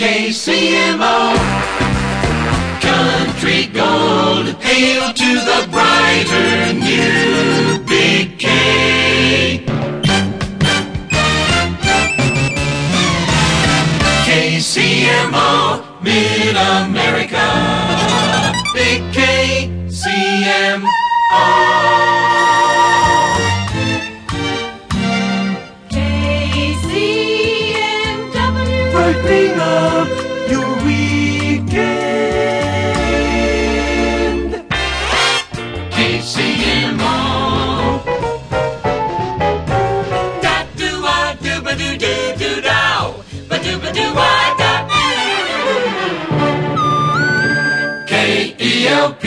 KCMO, country gold, hail to the brighter new Big K. KCMO, Mid-America, Big KCMO. Brightening up your weekend. KCMO. Da do wa do ba do do do dow ba do wa da. KELP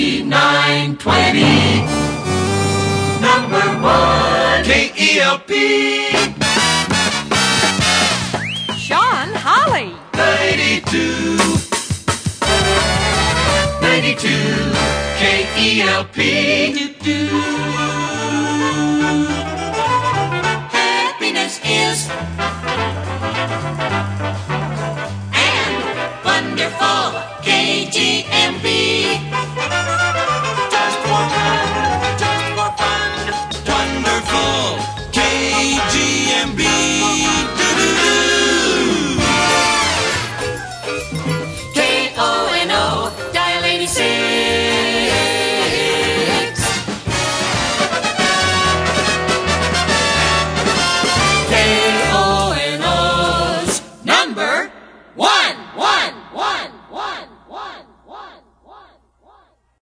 920 number one. KELP. Sean Holly. 92 KELP. Happiness is